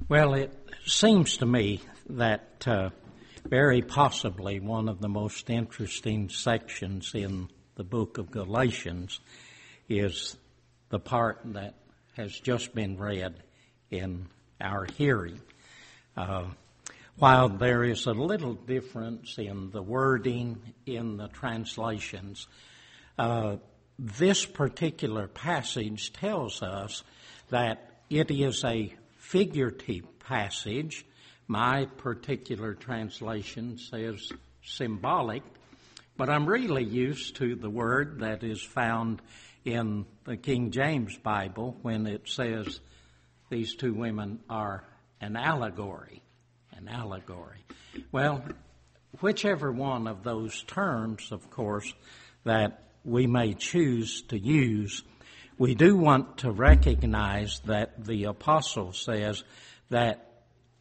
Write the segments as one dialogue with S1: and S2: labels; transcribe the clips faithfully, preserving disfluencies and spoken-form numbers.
S1: Well, it seems to me that uh, very possibly one of the most interesting sections in the book of Galatians is the part that has just been read in our hearing. Uh, while there is a little difference in the wording in the translations, uh, this particular passage tells us that it is a figurative passage. My particular translation says symbolic, but I'm really used to the word that is found in the King James Bible when it says these two women are an allegory. An allegory. Well, whichever one of those terms, of course, that we may choose to use, we do want to recognize that the apostle says that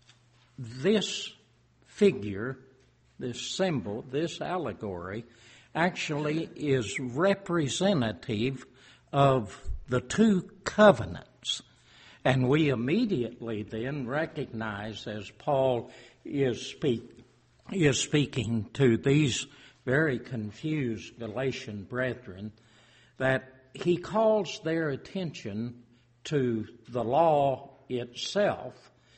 S1: this figure, this symbol, this allegory, actually is representative of the two covenants. And we immediately then recognize, as Paul is, speak, is speaking to these very confused Galatian brethren, that he calls their attention to the law itself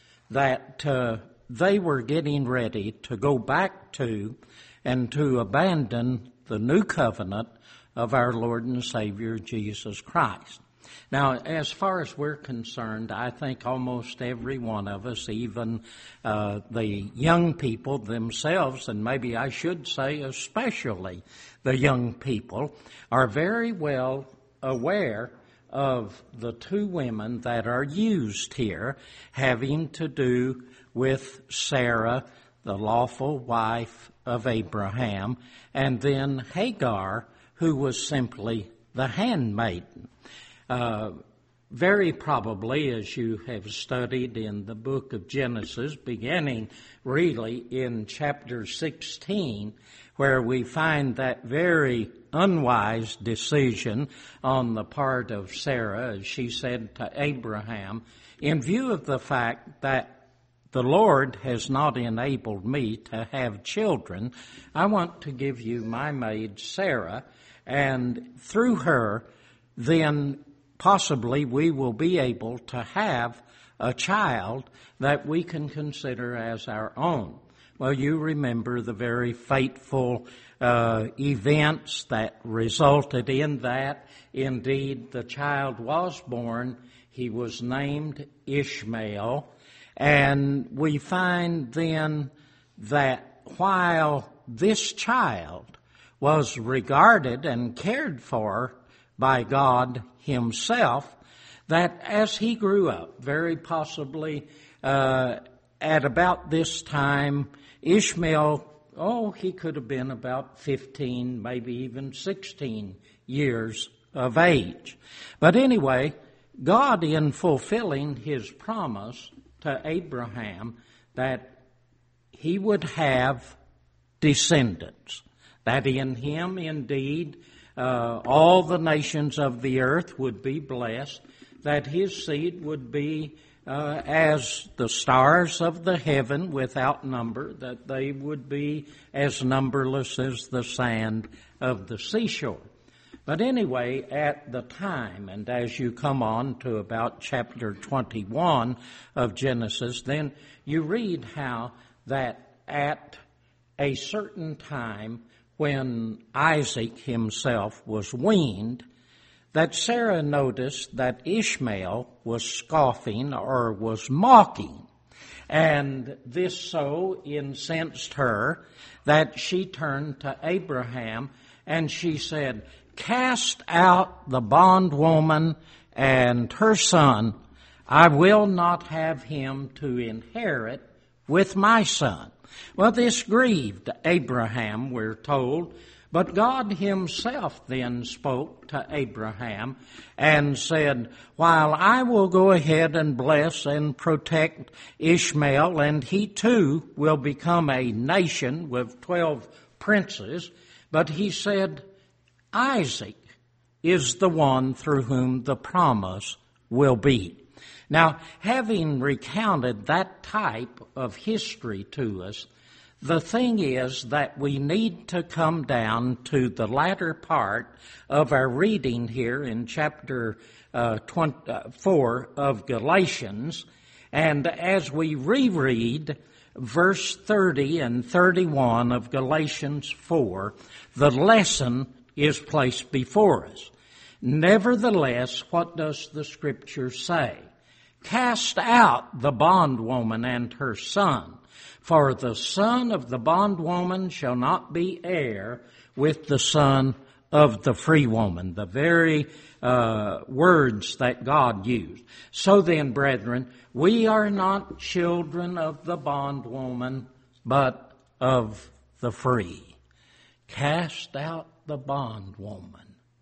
S1: that uh, they were getting ready to go back to and to abandon the new covenant of our Lord and Savior Jesus Christ. Now, as far as we're concerned, I think almost every one of us, even uh, the young people themselves, and maybe I should say especially the young people, are very well aware of the two women that are used here, having to do with Sarah, the lawful wife of Abraham, and then Hagar, who was simply the handmaiden. Uh, very probably, as you have studied in the book of Genesis, beginning really in chapter sixteen, where we find that very unwise decision on the part of Sarah, as she said to Abraham, in view of the fact that the Lord has not enabled me to have children, I want to give you my maid Sarah, and through her, then possibly we will be able to have a child that we can consider as our own. Well, you remember the very fateful uh, events that resulted in that. Indeed, the child was born. He was named Ishmael. And we find then that while this child was regarded and cared for by God himself, that as he grew up, very possibly uh, at about this time, Ishmael, oh, he could have been about fifteen, maybe even sixteen years of age. But anyway, God, in fulfilling his promise to Abraham that he would have descendants, that in him indeed uh, all the nations of the earth would be blessed, that his seed would be Uh, as the stars of the heaven without number, that they would be as numberless as the sand of the seashore. But anyway, at the time, and as you come on to about chapter twenty-one of Genesis, then you read how that at a certain time when Isaac himself was weaned, that Sarah noticed that Ishmael was scoffing or was mocking. And this so incensed her that she turned to Abraham and she said, "Cast out the bondwoman and her son. I will not have him to inherit with my son." Well, this grieved Abraham, we're told. But God himself then spoke to Abraham and said, "While I will go ahead and bless and protect Ishmael, and he too will become a nation with twelve princes," but he said, "Isaac is the one through whom the promise will be." Now, having recounted that type of history to us, the thing is that we need to come down to the latter part of our reading here in chapter uh, twenty-four of Galatians, and as we reread verse thirty and thirty-one of Galatians four, the lesson is placed before us. Nevertheless, what does the Scripture say? Cast out the bondwoman and her son, for the son of the bondwoman shall not be heir with the son of the free woman. The very uh, words that God used. So then, brethren, we are not children of the bondwoman, but of the free. Cast out the bondwoman.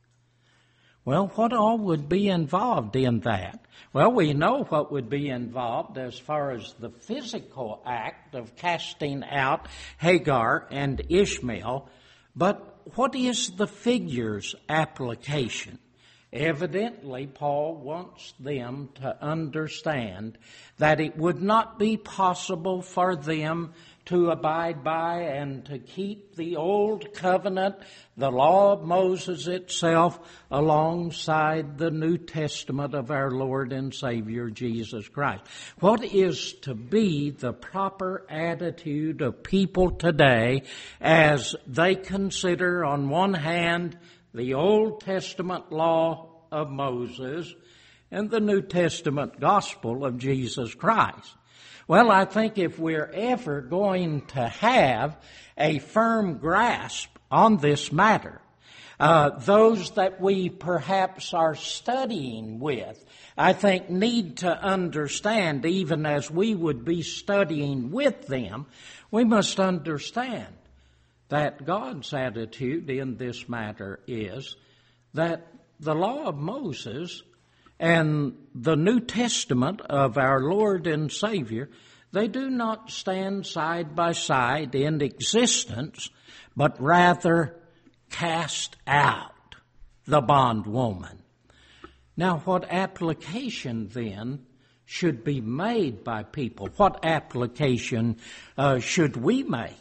S1: Well, what all would be involved in that? Well, we know what would be involved as far as the physical act of casting out Hagar and Ishmael, but what is the figure's application? Evidently, Paul wants them to understand that it would not be possible for them to abide by and to keep the old covenant, the law of Moses itself, alongside the New Testament of our Lord and Savior Jesus Christ. What is to be the proper attitude of people today as they consider, on one hand, the Old Testament law of Moses and the New Testament gospel of Jesus Christ? Well, I think if we're ever going to have a firm grasp on this matter, uh, those that we perhaps are studying with, I think need to understand, even as we would be studying with them, we must understand that God's attitude in this matter is that the law of Moses and the New Testament of our Lord and Savior, they do not stand side by side in existence, but rather cast out the bondwoman. Now, what application then should be made by people? What application uh, should we make?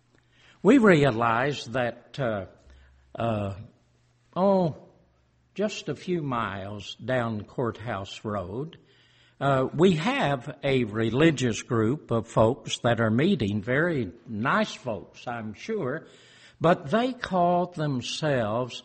S1: We realize that, uh, uh, oh, just a few miles down Courthouse Road, uh, we have a religious group of folks that are meeting, very nice folks, I'm sure, but they call themselves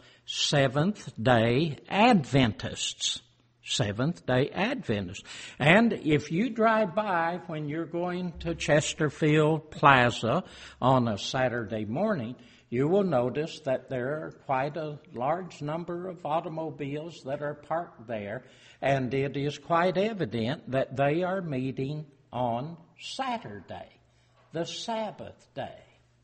S1: Seventh-day Adventists. Seventh-day Adventists. And if you drive by when you're going to Chesterfield Plaza on a Saturday morning, you will notice that there are quite a large number of automobiles that are parked there, and it is quite evident that they are meeting on Saturday, the Sabbath day.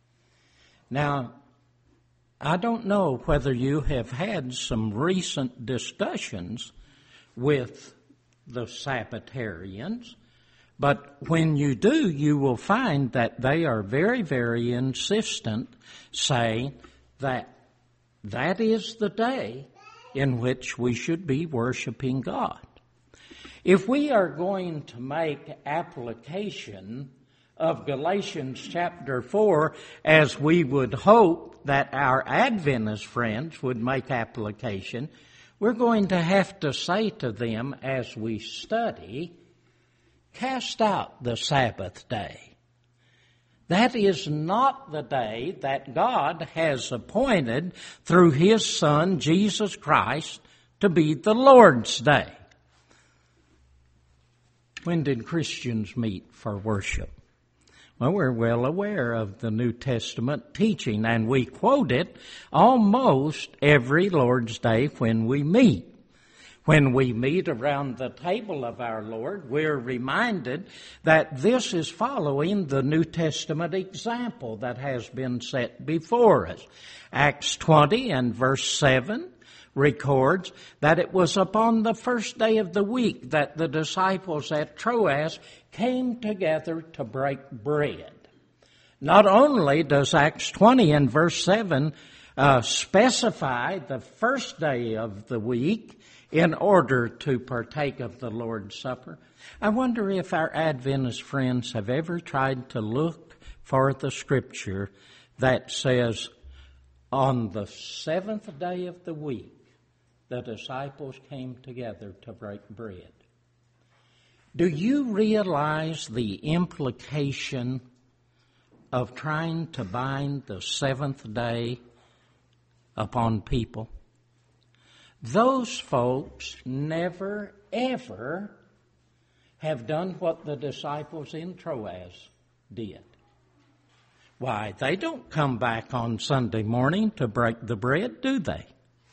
S1: Now, I don't know whether you have had some recent discussions with the Sabbatarians, but when you do, you will find that they are very, very insistent, saying that that is the day in which we should be worshiping God. If we are going to make application of Galatians chapter four, as we would hope that our Adventist friends would make application, we're going to have to say to them as we study, cast out the Sabbath day. That is not the day that God has appointed through His Son, Jesus Christ, to be the Lord's day. When did Christians meet for worship? Well, we're well aware of the New Testament teaching, and we quote it almost every Lord's Day when we meet. When we meet around the table of our Lord, we're reminded that this is following the New Testament example that has been set before us. Acts twenty and verse seven records that it was upon the first day of the week that the disciples at Troas came together to break bread. Not only does Acts twenty and verse seven uh, specify the first day of the week in order to partake of the Lord's Supper. I wonder if our Adventist friends have ever tried to look for the scripture that says, on the seventh day of the week, the disciples came together to break bread. Do you realize the implication of trying to bind the seventh day upon people? Those folks never, ever have done what the disciples in Troas did. Why, they don't come back on Sunday morning to break the bread, do they?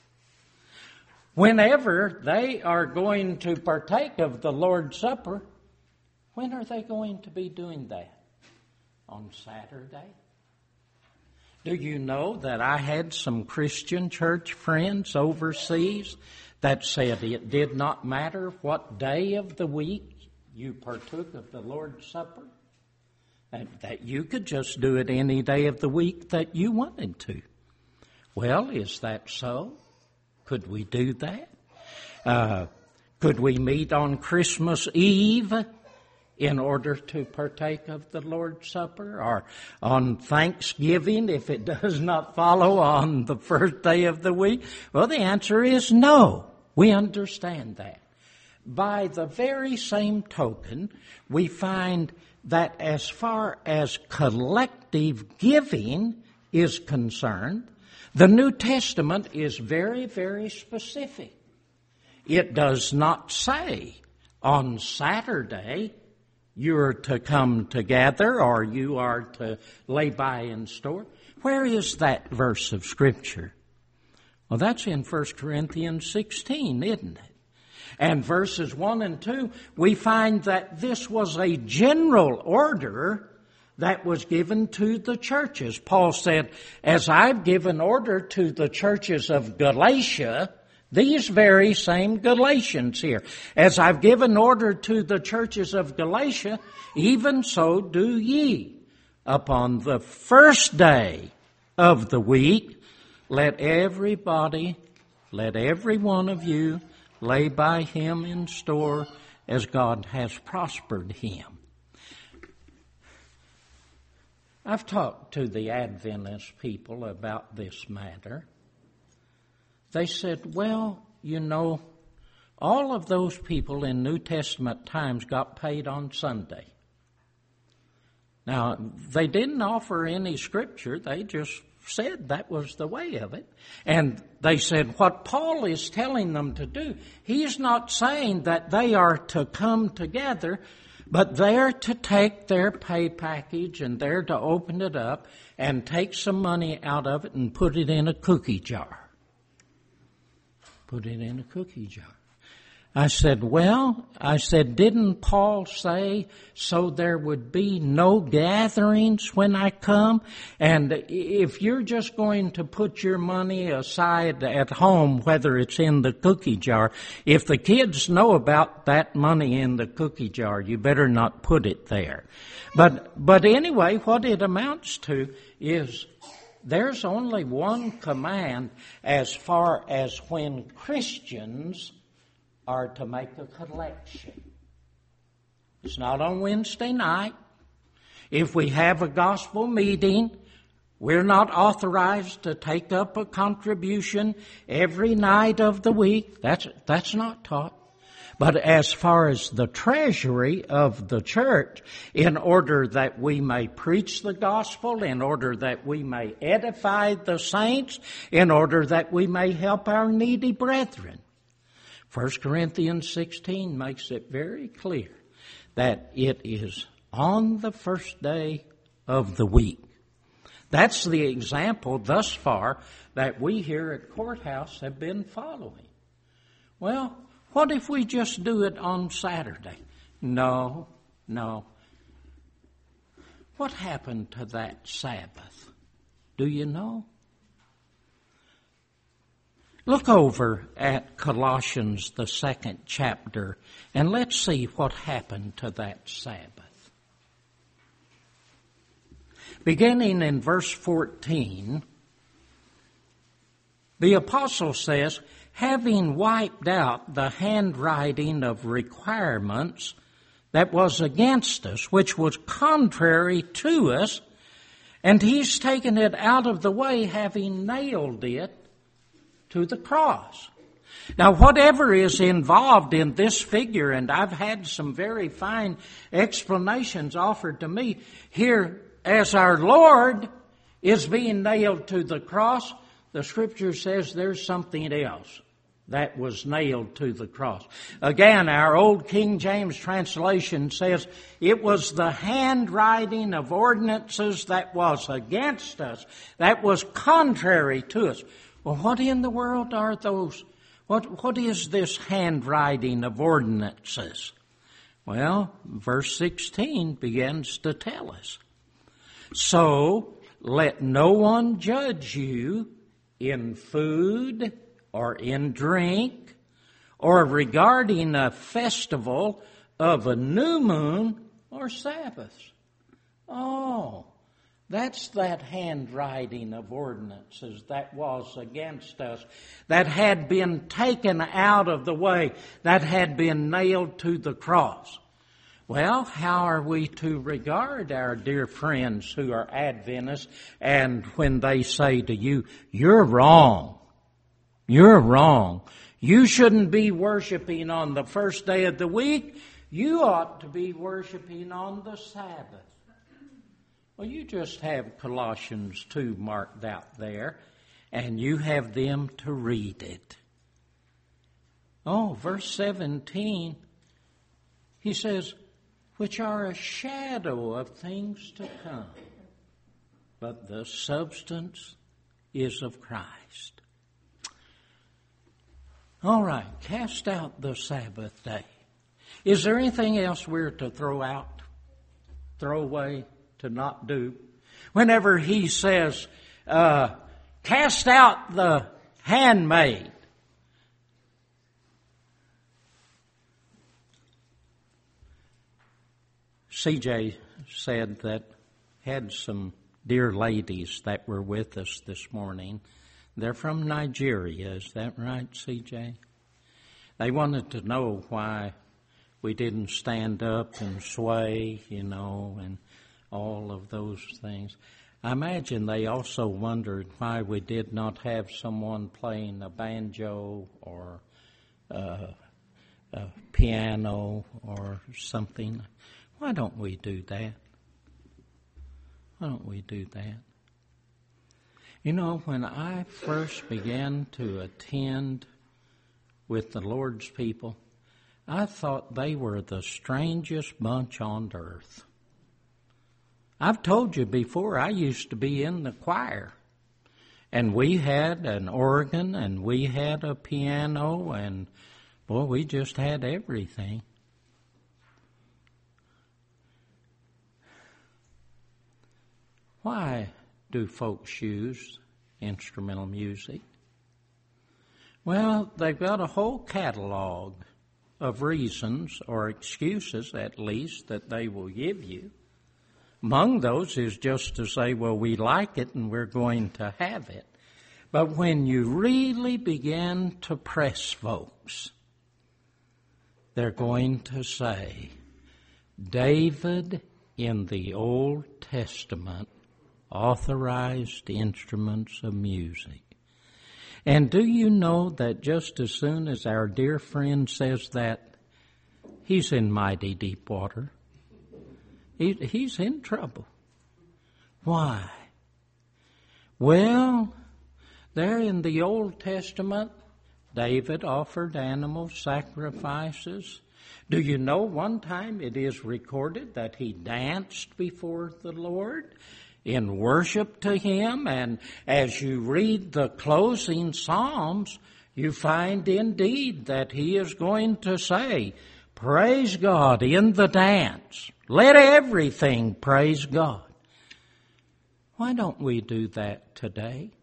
S1: Whenever they are going to partake of the Lord's Supper, when are they going to be doing that? On Saturday? Do you know that I had some Christian church friends overseas that said it did not matter what day of the week you partook of the Lord's Supper, and that you could just do it any day of the week that you wanted to? Well, is that so? Could we do that? Uh, could we meet on Christmas Eve in order to partake of the Lord's Supper? Or on Thanksgiving, if it does not follow on the first day of the week? Well, the answer is no. We understand that. By the very same token, we find that as far as collective giving is concerned, the New Testament is very, very specific. It does not say on Saturday you're to come together or you are to lay by in store. Where is that verse of Scripture? Well, that's in First Corinthians sixteen, isn't it? And verses one and two, we find that this was a general order that was given to the churches. Paul said, as I've given order to the churches of Galatia, these very same Galatians here, as I've given order to the churches of Galatia, even so do ye. Upon the first day of the week, let everybody, let every one of you lay by him in store as God has prospered him. I've talked to the Adventist people about this matter. They said, well, you know, all of those people in New Testament times got paid on Sunday. Now, they didn't offer any scripture. They just said that was the way of it. And they said what Paul is telling them to do, he's not saying that they are to come together, but they're to take their pay package and they're to open it up and take some money out of it and put it in a cookie jar. Put it in a cookie jar. I said, well, I said, didn't Paul say so there would be no gatherings when I come? And if you're just going to put your money aside at home, whether it's in the cookie jar, if the kids know about that money in the cookie jar, you better not put it there. But, but anyway, what it amounts to is there's only one command as far as when Christians are to make a collection. It's not on Wednesday night. If we have a gospel meeting, we're not authorized to take up a contribution every night of the week. That's, that's not taught. But as far as the treasury of the church, in order that we may preach the gospel, in order that we may edify the saints, in order that we may help our needy brethren. First Corinthians sixteen makes it very clear that it is on the first day of the week. That's the example thus far that we here at Courthouse have been following. Well, what if we just do it on Saturday? No, no. What happened to that Sabbath? Do you know? Look over at Colossians, the second chapter, and let's see what happened to that Sabbath. Beginning in verse fourteen, The apostle says, having wiped out the handwriting of requirements that was against us, which was contrary to us, and he's taken it out of the way, having nailed it to the cross. Now, whatever is involved in this figure, and I've had some very fine explanations offered to me here, as our Lord is being nailed to the cross, the Scripture says there's something else that was nailed to the cross. Again, our old King James translation says it was the handwriting of ordinances that was against us, that was contrary to us. Well, what in the world are those? What, what is this handwriting of ordinances? Well, verse sixteen begins to tell us. So, let no one judge you in food or in drink or regarding a festival of a new moon or Sabbath. Oh, that's that handwriting of ordinances that was against us, that had been taken out of the way, that had been nailed to the cross. Well, how are we to regard our dear friends who are Adventists, and when they say to you, you're wrong, you're wrong, you shouldn't be worshiping on the first day of the week, you ought to be worshiping on the Sabbath. Well, you just have Colossians two marked out there, and you have them to read it. Oh, verse seventeen, he says, which are a shadow of things to come, but the substance is of Christ. All right, cast out the Sabbath day. Is there anything else we're to throw out, throw away, to not do? Whenever he says, uh, cast out the handmaid, C J said that had some dear ladies that were with us this morning. They're from Nigeria, is that right, C J? They wanted to know why we didn't stand up and sway, you know, and all of those things. I imagine they also wondered why we did not have someone playing a banjo or uh, a piano or something. Why don't we do that? Why don't we do that? You know, when I first began to attend with the Lord's people, I thought they were the strangest bunch on earth. I've told you before, I used to be in the choir, and we had an organ, and we had a piano, and, boy, we just had everything. Why do folks use instrumental music? Well, they've got a whole catalog of reasons, or excuses at least, that they will give you. Among those is just to say, well, we like it and we're going to have it. But when you really begin to press folks, they're going to say, David in the Old Testament authorized instruments of music. And do you know that just as soon as our dear friend says that, he's in mighty deep water. He, he's in trouble. Why? Well, there in the Old Testament, David offered animal sacrifices. Do you know one time it is recorded that he danced before the Lord in worship to him? And as you read the closing Psalms, you find indeed that he is going to say, praise God in the dance. Let everything praise God. Why don't we do that today?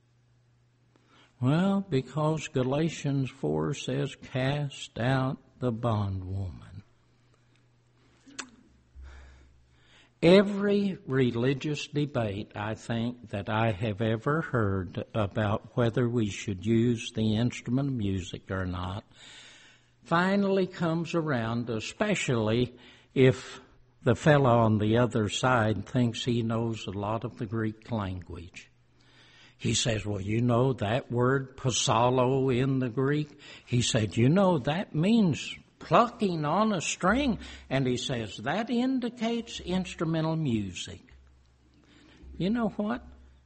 S1: Well, because Galatians four says, cast out the bondwoman. Every religious debate, I think, that I have ever heard about whether we should use the instrument of music or not finally comes around, especially if the fellow on the other side thinks he knows a lot of the Greek language. He says, well, you know that word psallo in the Greek? He said, you know, that means plucking on a string. And he says, that indicates instrumental music. You know what?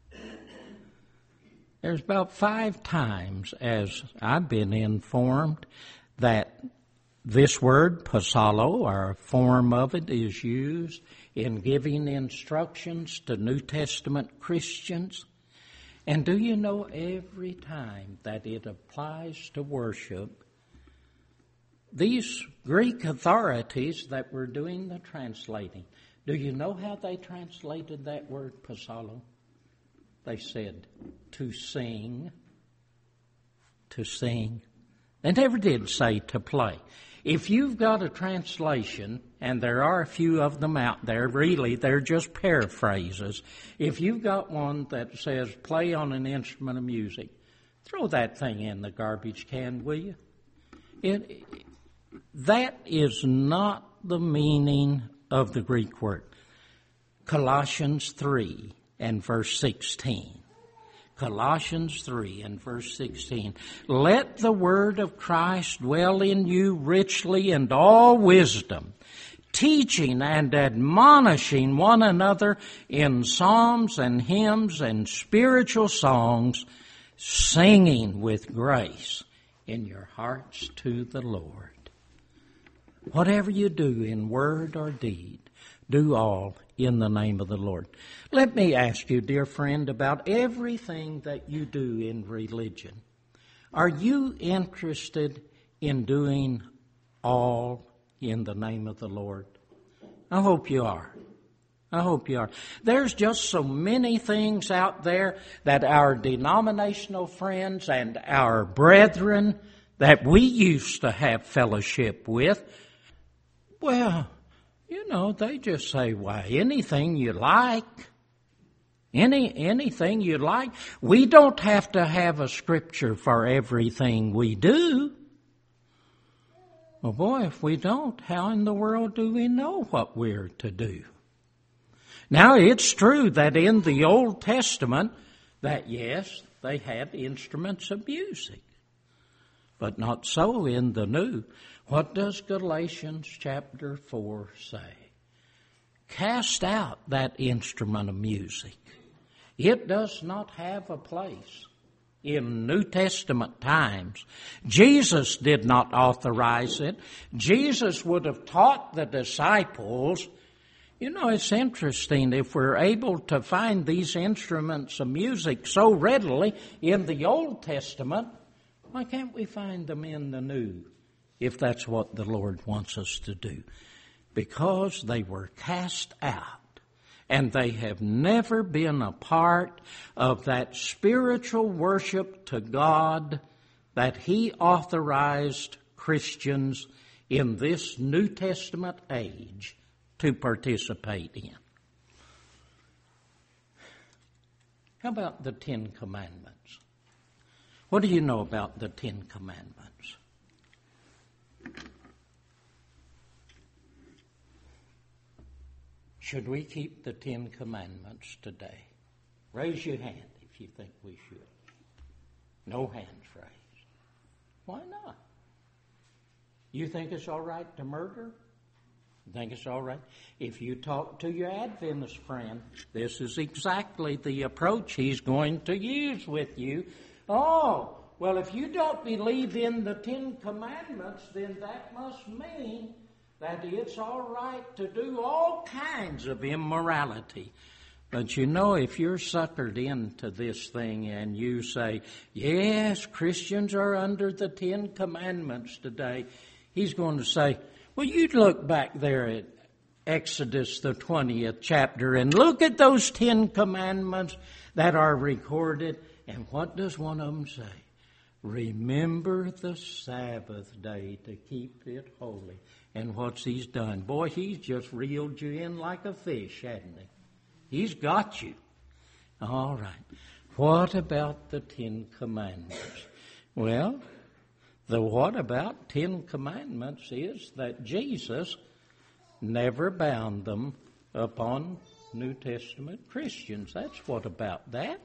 S1: There's about five times, as I've been informed, that this word, psallo, or a form of it, is used in giving instructions to New Testament Christians. And do you know, every time that it applies to worship, these Greek authorities that were doing the translating, do you know how they translated that word psallo? They said, to sing, to sing. They never did say to play. If you've got a translation, and there are a few of them out there, really, they're just paraphrases. If you've got one that says play on an instrument of music, throw that thing in the garbage can, will you? It, that is not the meaning of the Greek word. Colossians three and verse sixteen. Colossians three and verse sixteen. Let the word of Christ dwell in you richly in all wisdom, teaching and admonishing one another in psalms and hymns and spiritual songs, singing with grace in your hearts to the Lord. Whatever you do in word or deed, do all in the name of the Lord. Let me ask you, dear friend, about everything that you do in religion. Are you interested in doing all in the name of the Lord? I hope you are. I hope you are. There's just so many things out there that our denominational friends and our brethren that we used to have fellowship with, well, you know, they just say, why, anything you like. Any anything you like. We don't have to have a scripture for everything we do. Well, boy, if we don't, how in the world do we know what we're to do? Now, it's true that in the Old Testament, that yes, they had instruments of music. But not so in the New. What does Galatians chapter four say? Cast out that instrument of music. It does not have a place in New Testament times. Jesus did not authorize it. Jesus would have taught the disciples. You know, it's interesting, if we're able to find these instruments of music so readily in the Old Testament, why can't we find them in the New, if that's what the Lord wants us to do? Because they were cast out, and they have never been a part of that spiritual worship to God that He authorized Christians in this New Testament age to participate in. How about the Ten Commandments? What do you know about the Ten Commandments? Should we keep the Ten Commandments today? Raise your hand if you think we should. No hands raised. Why not? You think it's all right to murder? You think it's all right? If you talk to your Adventist friend, this is exactly the approach he's going to use with you. Oh, well, if you don't believe in the Ten Commandments, then that must mean that it's all right to do all kinds of immorality. But you know, if you're suckered into this thing and you say, yes, Christians are under the Ten Commandments today, he's going to say, well, you look back there at Exodus, the twentieth chapter, and look at those Ten Commandments that are recorded. And what does one of them say? remember the Sabbath day to keep it holy. And what's He's done? Boy, He's just reeled you in like a fish, hasn't He? He's got you. All right. What about the Ten Commandments? Well, the what about Ten Commandments is that Jesus never bound them upon New Testament Christians. That's what about that.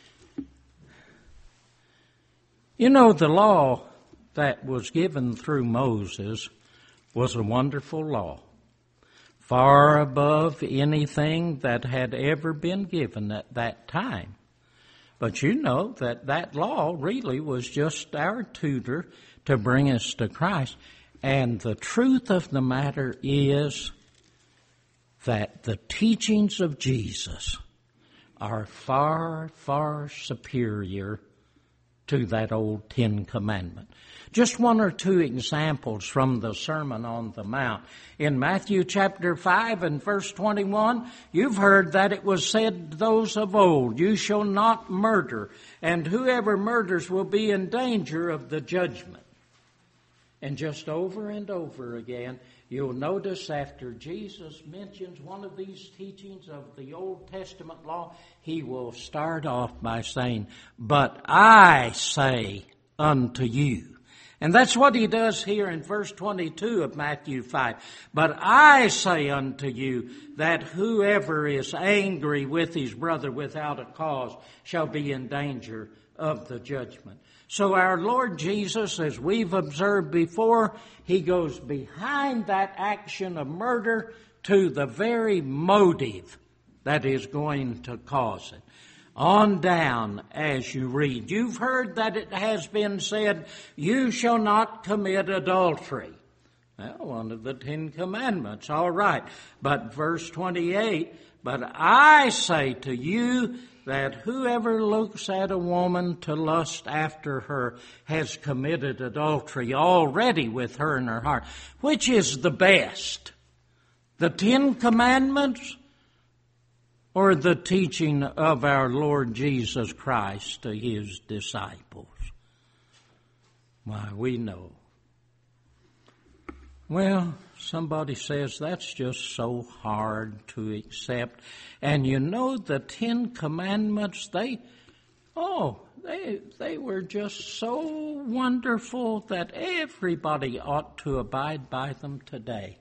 S1: You know, the law that was given through Moses was a wonderful law, far above anything that had ever been given at that time. But you know that that law really was just our tutor to bring us to Christ. And the truth of the matter is that the teachings of Jesus are far, far superior to that old Ten Commandment. Just one or two examples from the Sermon on the Mount. In Matthew chapter five and verse twenty-one, you've heard that it was said to those of old, you shall not murder, and whoever murders will be in danger of the judgment. And just over and over again, you'll notice after Jesus mentions one of these teachings of the Old Testament law, He will start off by saying, but I say unto you. And that's what He does here in verse twenty-two of Matthew five. But I say unto you that whoever is angry with his brother without a cause shall be in danger of the judgment. So our Lord Jesus, as we've observed before, He goes behind that action of murder to the very motive that is going to cause it. On down as you read. You've heard that it has been said, you shall not commit adultery. Well, one of the Ten Commandments, all right. But verse twenty-eight, but I say to you that whoever looks at a woman to lust after her has committed adultery already with her in her heart. Which is the best? The Ten Commandments or the teaching of our Lord Jesus Christ to His disciples? Why, we know. Well, somebody says that's just so hard to accept. And you know the Ten Commandments, they, oh, they, they were just so wonderful that everybody ought to abide by them today.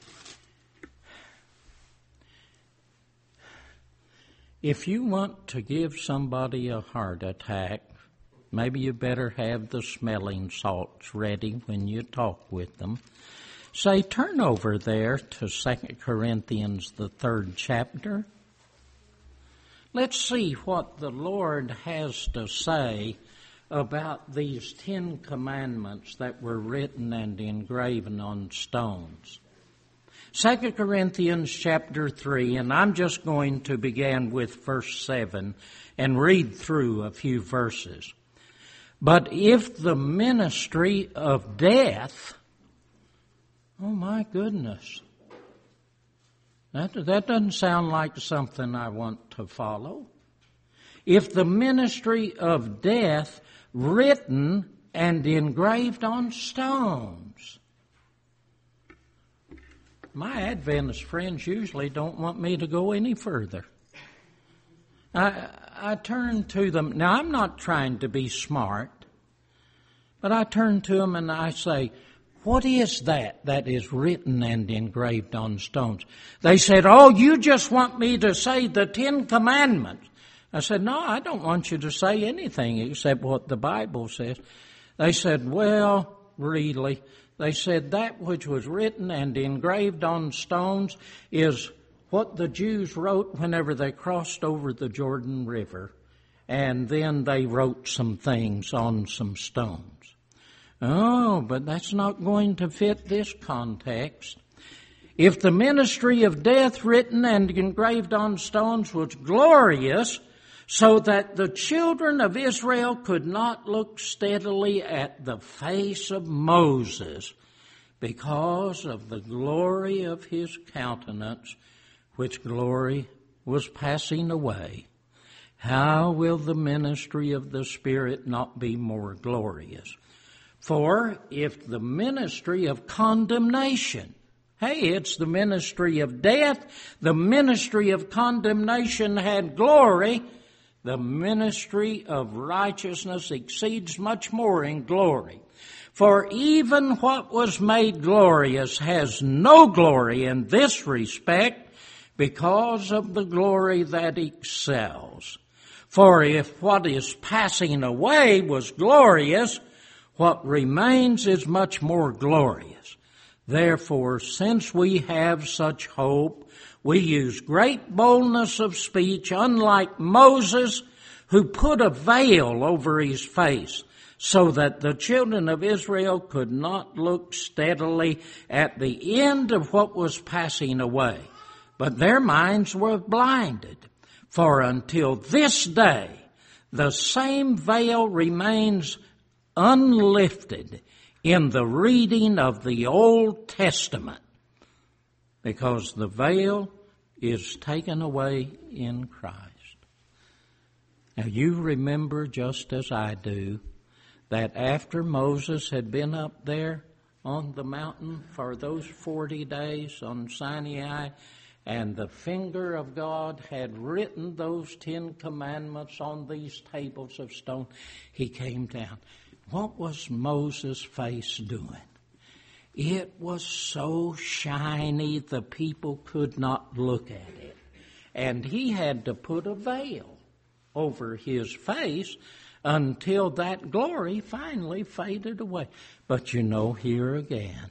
S1: If you want to give somebody a heart attack, maybe you better have the smelling salts ready when you talk with them. Say, turn over there to Second Corinthians, the third chapter. Let's see what the Lord has to say about these Ten Commandments that were written and engraven on stones. Second Corinthians chapter three, and I'm just going to begin with verse seven and read through a few verses. But if the ministry of death, oh my goodness, that, that doesn't sound like something I want to follow. If the ministry of death written and engraved on stones. My Adventist friends usually don't want me to go any further. I, I turn to them. Now, I'm not trying to be smart, but I turn to them and I say, what is that that is written and engraved on stones? They said, oh, you just want me to say the Ten Commandments. I said, no, I don't want you to say anything except what the Bible says. They said, well, really. They said that which was written and engraved on stones is what the Jews wrote whenever they crossed over the Jordan River. And then they wrote some things on some stones. Oh, but that's not going to fit this context. If the ministry of death written and engraved on stones was glorious, so that the children of Israel could not look steadily at the face of Moses because of the glory of his countenance, which glory was passing away. how will the ministry of the Spirit not be more glorious? For if the ministry of condemnation, hey, it's the ministry of death, the ministry of condemnation had glory, the ministry of righteousness exceeds much more in glory. For even what was made glorious has no glory in this respect, because of the glory that excels. For if what is passing away was glorious, what remains is much more glorious. Therefore, since we have such hope, we use great boldness of speech, unlike Moses, who put a veil over his face, so that the children of Israel could not look steadily at the end of what was passing away. But their minds were blinded. For until this day, the same veil remains unlifted in the reading of the Old Testament, because the veil is taken away in Christ. Now you remember, just as I do, that after Moses had been up there on the mountain for those forty days on Sinai, and the finger of God had written those Ten Commandments on these tables of stone, he came down. What was Moses' face doing? It was so shiny the people could not look at it. And he had to put a veil over his face until that glory finally faded away. But you know, here again,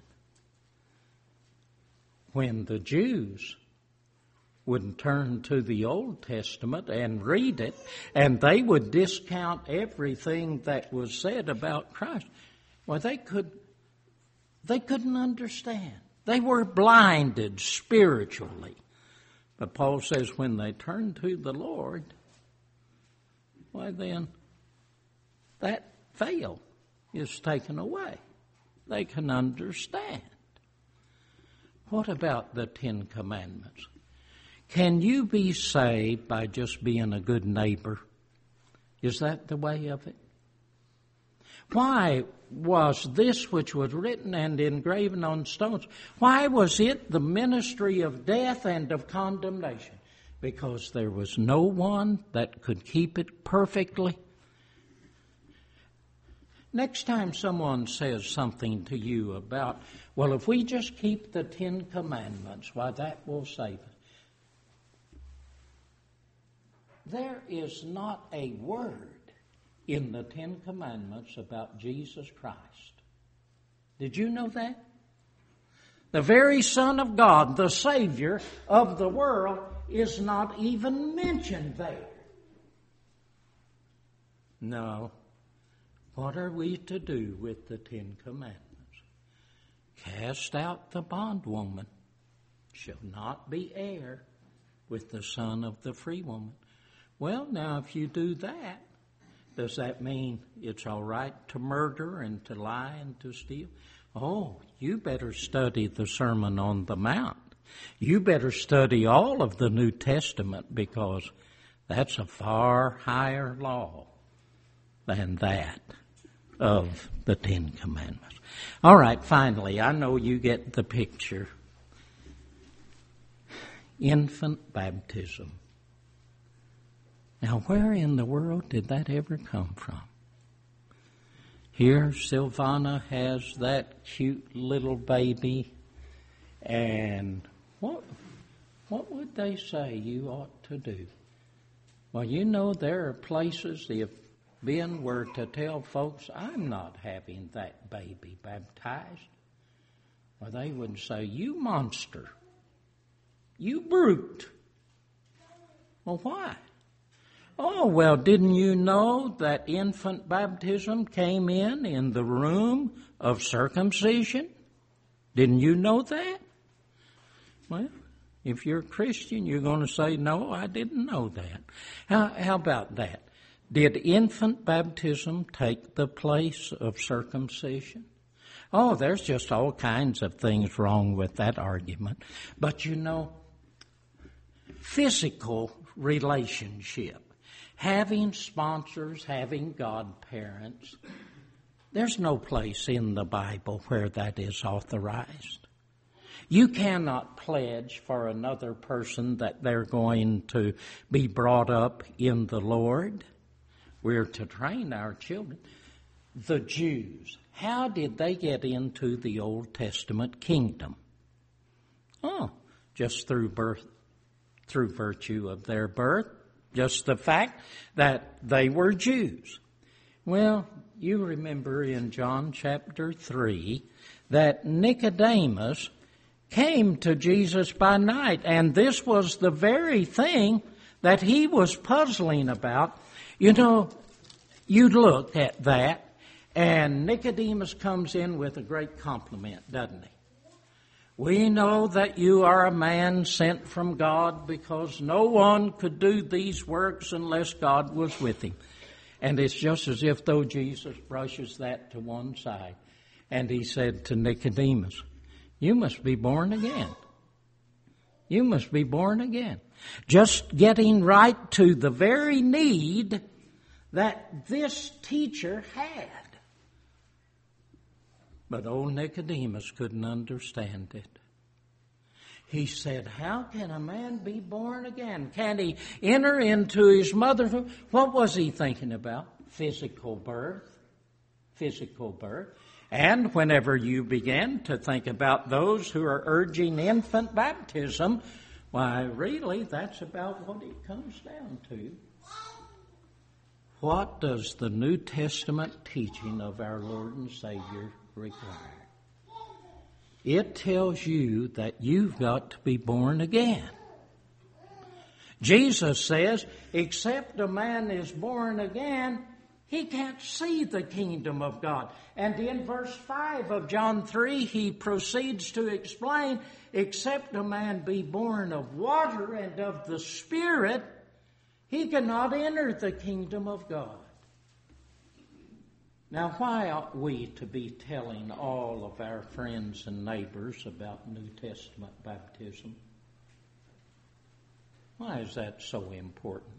S1: when the Jews would turn to the Old Testament and read it, and they would discount everything that was said about Christ, well, they could, they couldn't understand. They were blinded spiritually. But Paul says when they turn to the Lord, why then that veil is taken away. They can understand. What about the Ten Commandments? Can you be saved by just being a good neighbor? Is that the way of it? Why was this which was written and engraven on stones, why was it the ministry of death and of condemnation? Because there was no one that could keep it perfectly. Next time someone says something to you about, well, if we just keep the Ten Commandments, why, that will save us. There is not a word in the Ten Commandments about Jesus Christ. Did you know that? The very Son of God, the Savior of the world, is not even mentioned there. No. What are we to do with the Ten Commandments? Cast out the bondwoman, shall not be heir with the son of the free woman. Well, now, if you do that, does that mean it's all right to murder and to lie and to steal? Oh, you better study the Sermon on the Mount. You better study all of the New Testament, because that's a far higher law than that of the Ten Commandments. All right, finally, I know you get the picture. Infant baptism. Now, where in the world did that ever come from? Here, Silvana has that cute little baby, and what, what would they say you ought to do? Well, you know, there are places, if Ben were to tell folks, I'm not having that baby baptized, well, they would say, you monster, you brute. Well, why? Oh, well, didn't you know that infant baptism came in in the room of circumcision? Didn't you know that? Well, if you're a Christian, you're going to say, no, I didn't know that. How, how about that? Did infant baptism take the place of circumcision? Oh, there's just all kinds of things wrong with that argument. But you know, physical relationship having sponsors, having godparents. There's no place in the Bible where that is authorized. You cannot pledge for another person that they're going to be brought up in the Lord. We're to train our children. The Jews, how did they get into the Old Testament kingdom? Oh, just through birth, through virtue of their birth, just the fact that they were Jews. Well, you remember in John chapter three that Nicodemus came to Jesus by night, and this was the very thing that he was puzzling about. You know, you look at that, and Nicodemus comes in with a great compliment, doesn't he? We know that you are a man sent from God, because no one could do these works unless God was with him. And it's just as if though Jesus brushes that to one side. And he said to Nicodemus, you must be born again. You must be born again. Just getting right to the very need that this teacher had. But old Nicodemus couldn't understand it. He said, how can a man be born again? Can he enter into his mother's womb? What was he thinking about? Physical birth. Physical birth. And whenever you begin to think about those who are urging infant baptism, why, really, that's about what it comes down to. What does the New Testament teaching of our Lord and Savior require? It tells you that you've got to be born again. Jesus says, except a man is born again, he can't see the kingdom of God. And in verse five of John three, he proceeds to explain, except a man be born of water and of the Spirit, he cannot enter the kingdom of God. Now, why ought we to be telling all of our friends and neighbors about New Testament baptism? Why is that so important?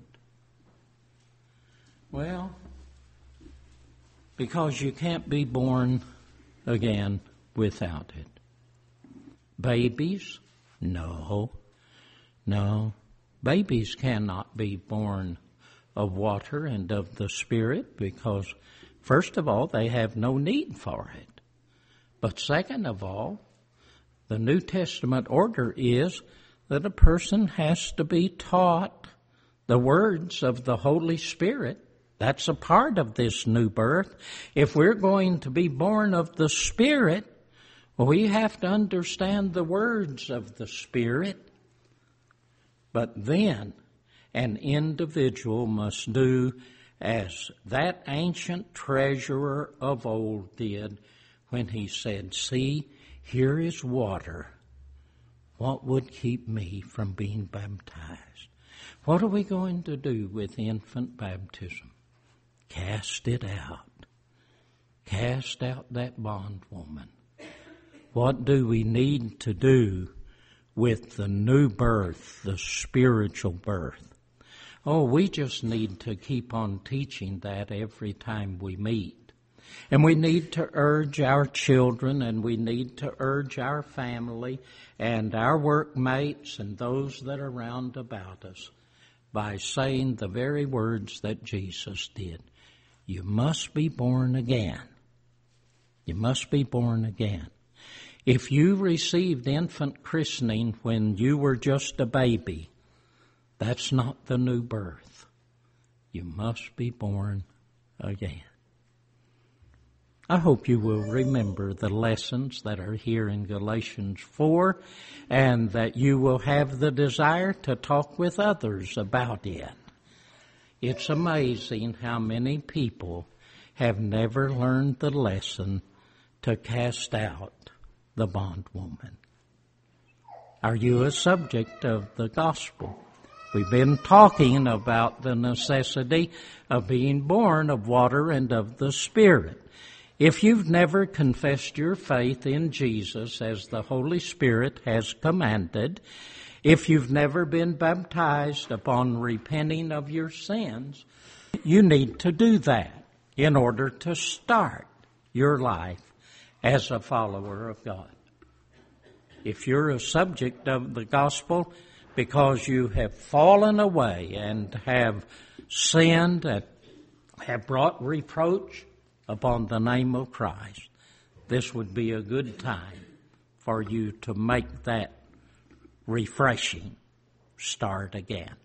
S1: Well, because you can't be born again without it. Babies? No. No. Babies cannot be born of water and of the Spirit because, first of all, they have no need for it. But second of all, the New Testament order is that a person has to be taught the words of the Holy Spirit. That's a part of this new birth. If we're going to be born of the Spirit, well, we have to understand the words of the Spirit. But then an individual must do as that ancient treasurer of old did when he said, see, here is water. What would keep me from being baptized? What are we going to do with infant baptism? Cast it out. Cast out that bondwoman. What do we need to do with the new birth, the spiritual birth? Oh, we just need to keep on teaching that every time we meet. And we need to urge our children, and we need to urge our family and our workmates and those that are round about us by saying the very words that Jesus did. You must be born again. You must be born again. If you received infant christening when you were just a baby, that's not the new birth. You must be born again. I hope you will remember the lessons that are here in Galatians four, and that you will have the desire to talk with others about it. It's amazing how many people have never learned the lesson to cast out the bondwoman. Are you a subject of the gospel? We've been talking about the necessity of being born of water and of the Spirit. If you've never confessed your faith in Jesus as the Holy Spirit has commanded, If you've never been baptized upon repenting of your sins, you need to do that in order to start your life as a follower of God. If you're a subject of the gospel because you have fallen away and have sinned and have brought reproach upon the name of Christ, this would be a good time for you to make that refreshing start again.